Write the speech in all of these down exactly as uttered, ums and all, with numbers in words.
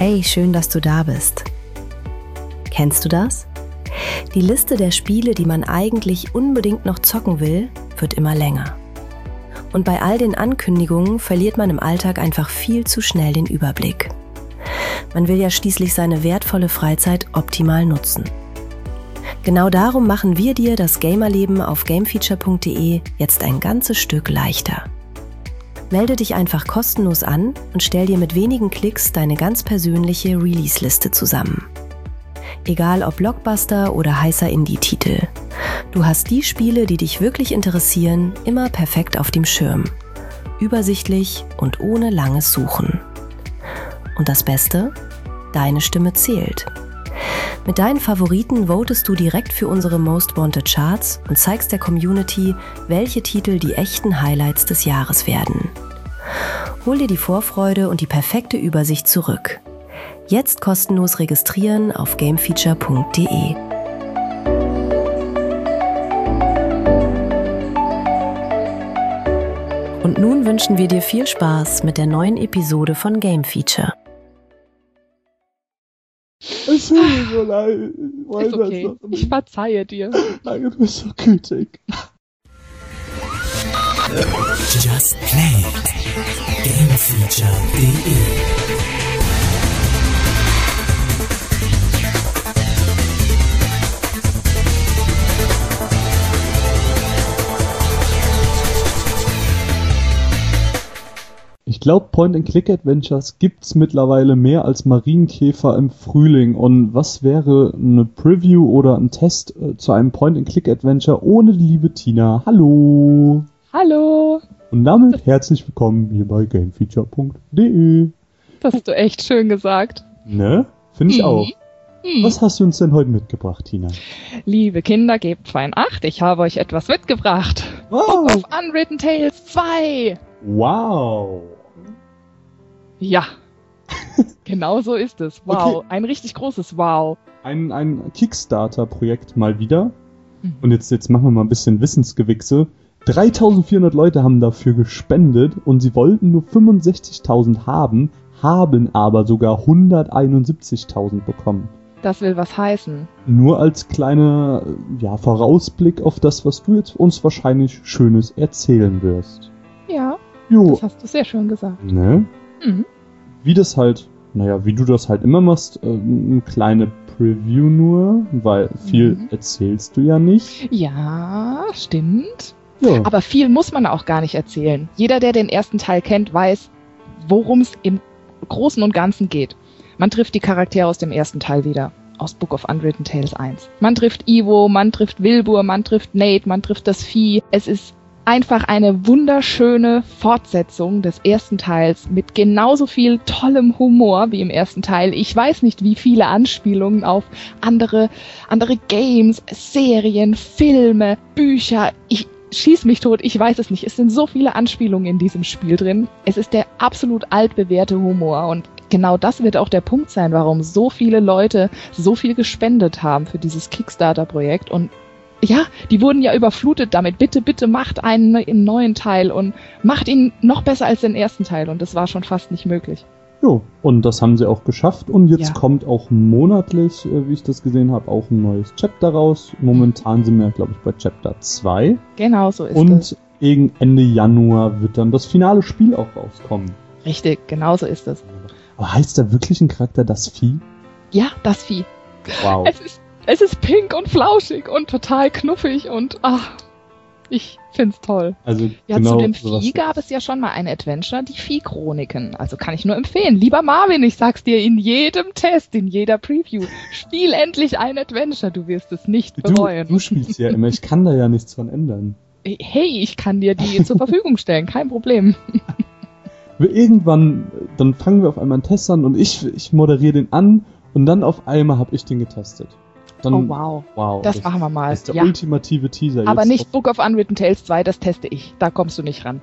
Hey, schön, dass du da bist. Kennst du das? Die Liste der Spiele, die man eigentlich unbedingt noch zocken will, wird immer länger. Und bei all den Ankündigungen verliert man im Alltag einfach viel zu schnell den Überblick. Man will ja schließlich seine wertvolle Freizeit optimal nutzen. Genau darum machen wir dir das Gamerleben auf gamefeature punkt de jetzt ein ganzes Stück leichter. Melde dich einfach kostenlos an und stell dir mit wenigen Klicks deine ganz persönliche Release-Liste zusammen. Egal ob Blockbuster oder heißer Indie-Titel. Du hast die Spiele, die dich wirklich interessieren, immer perfekt auf dem Schirm. Übersichtlich und ohne langes Suchen. Und das Beste? Deine Stimme zählt. Mit deinen Favoriten votest du direkt für unsere Most Wanted Charts und zeigst der Community, welche Titel die echten Highlights des Jahres werden. Hol dir die Vorfreude und die perfekte Übersicht zurück. Jetzt kostenlos registrieren auf gamefeature punkt de. Und nun wünschen wir dir viel Spaß mit der neuen Episode von Game Feature. Es tut mir so leid. Ich Ist okay. Ich verzeihe dir. Danke, du bist so gütig. Just Play it. gamefeature punkt de. Ich glaube, Point-and-Click-Adventures gibt's mittlerweile mehr als Marienkäfer im Frühling. Und was wäre eine Preview oder ein Test äh, zu einem Point-and-Click-Adventure ohne die liebe Tina? Hallo! Hallo! Und damit herzlich willkommen hier bei gamefeature punkt de. Das hast du echt schön gesagt. Ne? Finde ich Mhm. auch. Hm. Was hast du uns denn heute mitgebracht, Tina? Liebe Kinder, gebt fein Acht, ich habe euch etwas mitgebracht. Wow! Book of Unwritten Tales zwei! Wow! Ja, genau so ist es. Wow, Okay. ein richtig großes Wow. Ein, ein Kickstarter-Projekt mal wieder. Mhm. Und jetzt, jetzt machen wir mal ein bisschen Wissensgewichse. dreitausendvierhundert Leute haben dafür gespendet und sie wollten nur fünfundsechzigtausend haben, haben aber sogar hunderteinundsiebzigtausend bekommen. Das will was heißen. Nur als kleiner ja, Vorausblick auf das, was du jetzt uns wahrscheinlich Schönes erzählen wirst. Ja, Jo, das hast du sehr schön gesagt. ne? Mhm. Wie das halt, naja, wie du das halt immer machst, äh, eine kleine Preview nur, weil viel Mhm. erzählst du ja nicht. Ja, stimmt. Ja. Aber viel muss man auch gar nicht erzählen. Jeder, der den ersten Teil kennt, weiß, worum es im Großen und Ganzen geht. Man trifft die Charaktere aus dem ersten Teil wieder. Aus Book of Unwritten Tales eins. Man trifft Ivo, man trifft Wilbur, man trifft Nate, man trifft das Vieh. Es ist einfach eine wunderschöne Fortsetzung des ersten Teils mit genauso viel tollem Humor wie im ersten Teil. Ich weiß nicht, wie viele Anspielungen auf andere, andere Games, Serien, Filme, Bücher. Ich schieß mich tot, ich weiß es nicht. Es sind so viele Anspielungen in diesem Spiel drin. Es ist der absolut altbewährte Humor und genau das wird auch der Punkt sein, warum so viele Leute so viel gespendet haben für dieses Kickstarter-Projekt. Und ja, die wurden ja überflutet damit. Bitte, bitte macht einen im neuen Teil und macht ihn noch besser als den ersten Teil. Und das war schon fast nicht möglich. Jo, und das haben sie auch geschafft. Und jetzt Ja. kommt auch monatlich, äh, wie ich das gesehen habe, auch ein neues Chapter raus. Momentan sind wir, glaube ich, bei Chapter zwei. Genau so ist es. Und gegen Ende Januar wird dann das finale Spiel auch rauskommen. Richtig, genau so ist es. Aber heißt da wirklich ein Charakter das Vieh? Ja, das Vieh. Wow. Es ist, es ist pink und flauschig und total knuffig und ach, ich find's toll. Also Ja, genau zu dem sowas. Vieh gab es ja schon mal ein Adventure, die Vieh-Chroniken. Also kann ich nur empfehlen. Lieber Marvin, ich sag's dir in jedem Test, in jeder Preview. Spiel endlich ein Adventure, du wirst es nicht Du, bereuen. du spielst ja immer, ich kann da ja nichts von ändern. Hey, ich kann dir die zur Verfügung stellen, kein Problem. Irgendwann, dann fangen wir auf einmal einen Test an und ich, ich moderiere den an und dann auf einmal habe ich den getestet. Dann, Oh wow, wow. das machen wir mal. Das ist der Ja. ultimative Teaser. Aber jetzt nicht auf- Book of Unwritten Tales zwei, das teste ich. Da kommst du nicht ran.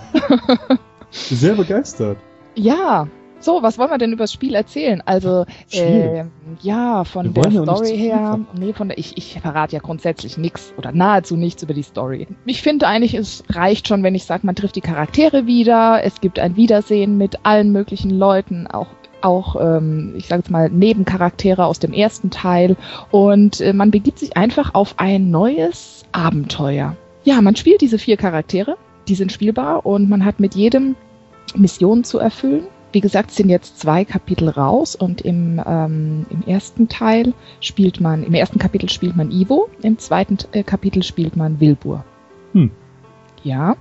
Sehr begeistert. Ja, so, was wollen wir denn über das Spiel erzählen? Also, Spiel? äh, ja, Wir von der wollen ja auch nicht Story zu viel her, verraten. nee, von der, ich, ich verrate ja grundsätzlich nichts oder nahezu nichts über die Story. Ich finde eigentlich, es reicht schon, wenn ich sage, man trifft die Charaktere wieder, es gibt ein Wiedersehen mit allen möglichen Leuten, auch auch, ähm, ich sage jetzt mal, Nebencharaktere aus dem ersten Teil. Und äh, man begibt sich einfach auf ein neues Abenteuer. Ja, man spielt diese vier Charaktere, die sind spielbar und man hat mit jedem Missionen zu erfüllen. Wie gesagt, es sind jetzt zwei Kapitel raus und im, ähm, im ersten Teil spielt man, im ersten Kapitel spielt man Ivo, im zweiten äh, Kapitel spielt man Wilbur. Hm. Ja.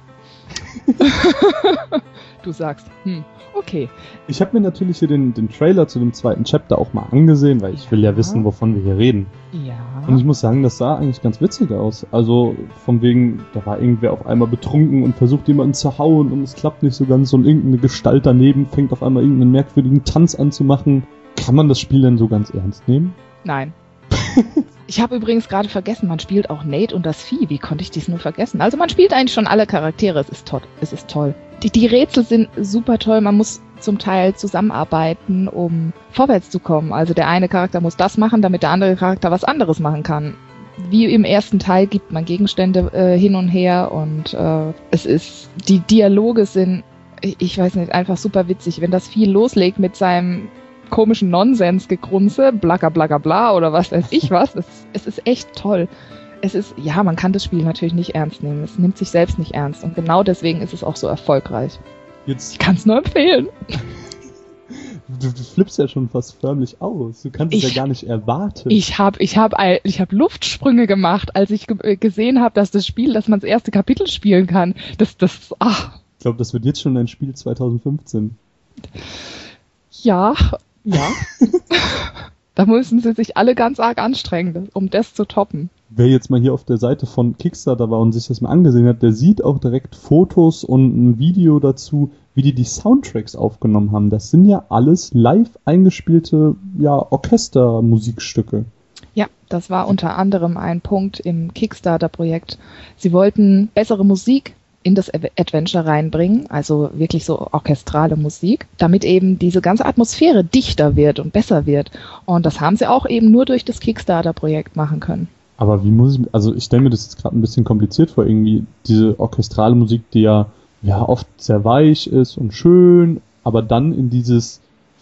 Du sagst, hm, okay. Ich habe mir natürlich hier den, den Trailer zu dem zweiten Chapter auch mal angesehen, weil ich Ja. will ja wissen, wovon wir hier reden. Ja. Und ich muss sagen, das sah eigentlich ganz witzig aus. Also von wegen, da war irgendwer auf einmal betrunken und versucht jemanden zu hauen und es klappt nicht so ganz und irgendeine Gestalt daneben fängt auf einmal irgendeinen merkwürdigen Tanz an zu machen. Kann man das Spiel denn so ganz ernst nehmen? Nein. Ich habe übrigens gerade vergessen, man spielt auch Nate und das Vieh. Wie konnte ich dies nur vergessen? Also man spielt eigentlich schon alle Charaktere. Es ist toll. Es ist toll. Die, die Rätsel sind super toll. Man muss zum Teil zusammenarbeiten, um vorwärts zu kommen. Also der eine Charakter muss das machen, damit der andere Charakter was anderes machen kann. Wie im ersten Teil gibt man Gegenstände äh, hin und her und äh, es ist, die Dialoge sind, ich, ich weiß nicht, einfach super witzig. Wenn das Vieh loslegt mit seinem komischen Nonsensgegrunze, blacka blacka bla oder was weiß ich was, es, es ist echt toll. Es ist, ja, man kann das Spiel natürlich nicht ernst nehmen. Es nimmt sich selbst nicht ernst und genau deswegen ist es auch so erfolgreich. Jetzt, Ich kann es nur empfehlen. du, du flippst ja schon fast förmlich aus. Du kannst es Ich- ja gar nicht erwarten. Ich habe ich hab, ein- ich hab Luftsprünge gemacht, als ich ge gesehen habe, dass das Spiel, dass man das erste Kapitel spielen kann. Das, das, ach, Ich glaube, das wird jetzt schon ein Spiel zwanzig fünfzehn. ja, ja. Da müssen sie sich alle ganz arg anstrengen, um das zu toppen. Wer jetzt mal hier auf der Seite von Kickstarter war und sich das mal angesehen hat, der sieht auch direkt Fotos und ein Video dazu, wie die die Soundtracks aufgenommen haben. Das sind ja alles live eingespielte, ja, Orchestermusikstücke. Ja, das war unter anderem ein Punkt im Kickstarter-Projekt. Sie wollten bessere Musik in das Ad- Adventure reinbringen, also wirklich so orchestrale Musik, damit eben diese ganze Atmosphäre dichter wird und besser wird. Und das haben sie auch eben nur durch das Kickstarter-Projekt machen können. Aber wie muss ich, also ich stelle mir das jetzt gerade ein bisschen kompliziert vor, irgendwie diese orchestrale Musik, die ja, ja oft sehr weich ist und schön, aber dann in dieses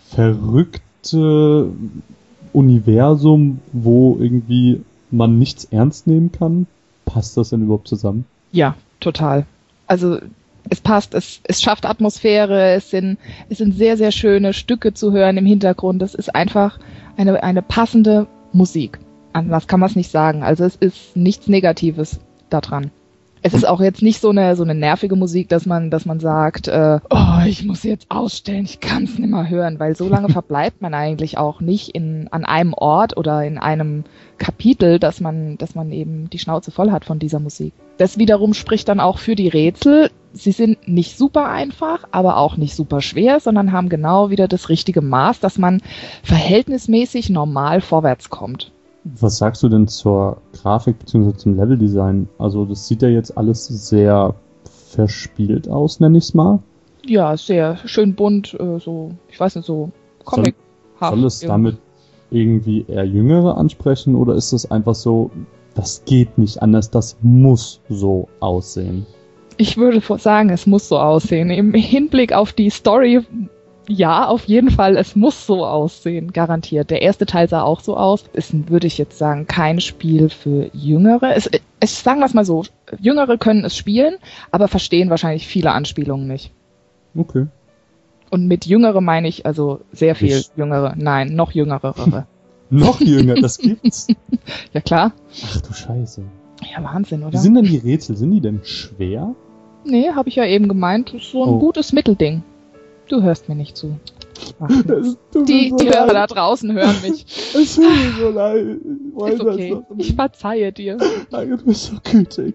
verrückte Universum, wo irgendwie man nichts ernst nehmen kann. Passt das denn überhaupt zusammen? Ja, total. Also es passt, es, es schafft Atmosphäre, es sind, es sind sehr, sehr schöne Stücke zu hören im Hintergrund. Es ist einfach eine, eine passende Musik. Anders kann man es nicht sagen. Also es ist nichts Negatives daran. Es ist auch jetzt nicht so eine so eine nervige Musik, dass man dass man sagt, äh, oh, ich muss jetzt ausstellen, ich kann es nicht mehr hören, weil so lange verbleibt man eigentlich auch nicht in an einem Ort oder in einem Kapitel, dass man dass man eben die Schnauze voll hat von dieser Musik. Das wiederum spricht dann auch für die Rätsel. Sie sind nicht super einfach, aber auch nicht super schwer, sondern haben genau wieder das richtige Maß, dass man verhältnismäßig normal vorwärts kommt. Was sagst du denn zur Grafik bzw. zum Leveldesign? Also das sieht ja jetzt alles sehr verspielt aus, nenne ich es mal. Ja, sehr schön bunt, äh, so, ich weiß nicht, so Comic. Soll es damit irgendwie eher Jüngere ansprechen oder ist es einfach so, das geht nicht anders, das muss so aussehen? Ich würde vor- sagen, es muss so aussehen. Im Hinblick auf die Story, ja, auf jeden Fall, es muss so aussehen, garantiert. Der erste Teil sah auch so aus. Es würde ich jetzt sagen, kein Spiel für Jüngere. Es, es sagen wir es mal so, Jüngere können es spielen, aber verstehen wahrscheinlich viele Anspielungen nicht. Okay. Und mit Jüngere meine ich also sehr viel Ich- Jüngere. Nein, noch Jüngere. Noch jünger, das gibt's. Ja klar. Ach du Scheiße. Ja, Wahnsinn, Wie oder? sind denn die Rätsel? Sind die denn schwer? Nee, habe ich ja eben gemeint. Das ist so ein Oh. gutes Mittelding. Du hörst mir nicht zu. Ach, Das tut die mir so die Hörer da leid. draußen hören mich. Es tut mir so leid. Ich weiß Ist okay. das doch Ich nicht. verzeihe dir. Danke, du bist so gütig.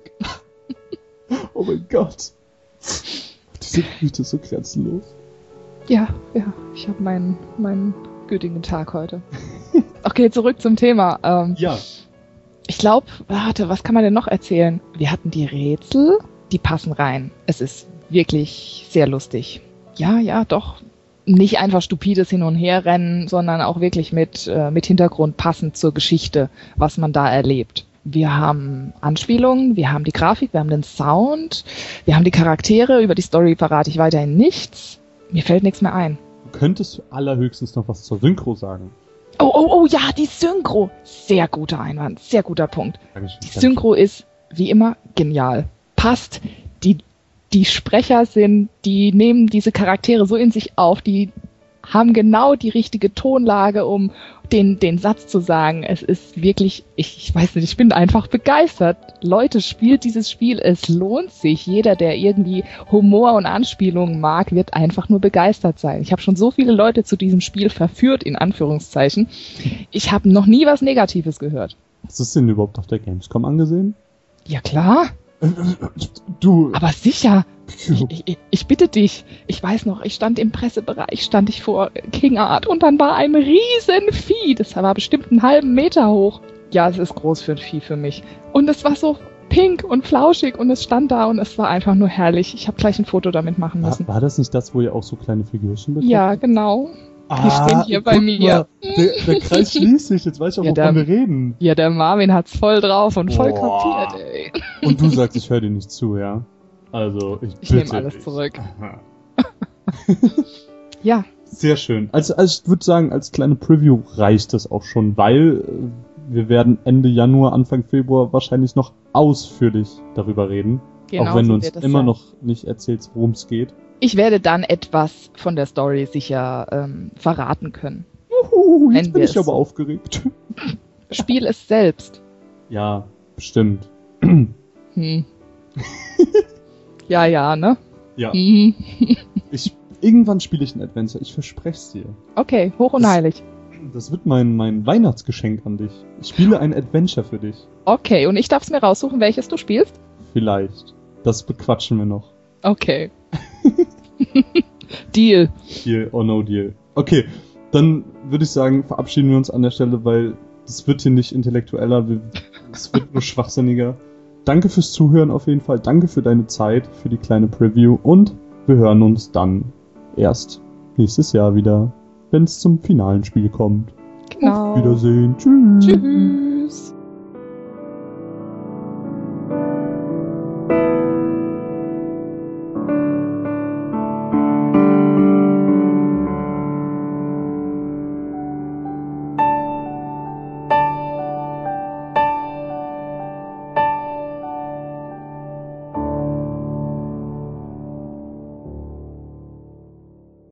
Oh mein Gott. Diese Güte ist so grenzenlos. Ja, ja, ich habe meinen meinen gütigen Tag heute. Okay, zurück zum Thema. Ähm, Ja. ich glaube, warte, was kann man denn noch erzählen? Wir hatten die Rätsel, die passen rein. Es ist wirklich sehr lustig. Ja, ja, doch. Nicht einfach stupides Hin- und Herrennen, sondern auch wirklich mit, äh, mit Hintergrund passend zur Geschichte, was man da erlebt. Wir haben Anspielungen, wir haben die Grafik, wir haben den Sound, wir haben die Charaktere. Über die Story verrate ich weiterhin nichts. Mir fällt nichts mehr ein. Du könntest allerhöchstens noch was zur Synchro sagen. Oh, oh, oh, ja, die Synchro. Sehr guter Einwand, sehr guter Punkt. Dankeschön. Die Synchro ist, wie immer, genial. Passt. Die, die Sprecher sind, die nehmen diese Charaktere so in sich auf, die haben genau die richtige Tonlage, um den, den Satz zu sagen. Es ist wirklich, ich, ich weiß nicht, ich bin einfach begeistert. Leute, spielt dieses Spiel, es lohnt sich. Jeder, der irgendwie Humor und Anspielungen mag, wird einfach nur begeistert sein. Ich habe schon so viele Leute zu diesem Spiel verführt, in Anführungszeichen. Ich habe noch nie was Negatives gehört. Hast du es denn überhaupt auf der Gamescom angesehen? Ja klar, Du. aber sicher. Ich, ich, ich bitte dich, ich weiß noch, ich stand im Pressebereich, stand ich vor King Art und dann war ein riesen Vieh, das war bestimmt einen halben Meter hoch. Ja, es ist groß für ein Vieh für mich. Und es war so pink und flauschig und es stand da und es war einfach nur herrlich. Ich habe gleich ein Foto damit machen müssen. War, war das nicht das, wo ihr auch so kleine Figürchen bekommt? Ja, genau. Die Ah, stehen hier bei guck mir. mal, der, der Kreis schließt sich, jetzt weiß ich auch, Ja, wovon der- wir reden. Ja, der Marvin hat's voll drauf und voll Boah. kapiert, ey. Und du sagst, ich höre dir nicht zu, ja? Also, ich Ich bitte nehme alles dich. zurück. Aha. Ja, Sehr schön. Also, also ich würde sagen, als kleine Preview reicht das auch schon, weil äh, wir werden Ende Januar, Anfang Februar wahrscheinlich noch ausführlich darüber reden. genau. auch wenn so du uns wird es immer sein. noch nicht erzählst, worum es geht. Ich werde dann etwas von der Story sicher ähm, verraten können. Juhu, jetzt Nennen bin wir ich es aber so. aufgeregt. Spiel es selbst. Ja, bestimmt. Hm. Ja, ja, ne? Ja, Hm. ich, irgendwann spiele ich ein Adventure, ich verspreche dir. Okay, hoch und Das- heilig. Das wird mein, mein Weihnachtsgeschenk an dich. Ich spiele ein Adventure für dich. Okay, und ich darf es mir raussuchen, welches du spielst? Vielleicht. Das bequatschen wir noch. Okay. Deal. Deal or no deal. Okay, dann würde ich sagen, verabschieden wir uns an der Stelle, weil es wird hier nicht intellektueller, wir- es wird nur schwachsinniger. Danke fürs Zuhören auf jeden Fall. Danke für deine Zeit, für die kleine Preview und wir hören uns dann erst nächstes Jahr wieder, wenn es zum finalen Spiel kommt. Genau. Auf Wiedersehen. Tschüss. Tschüss.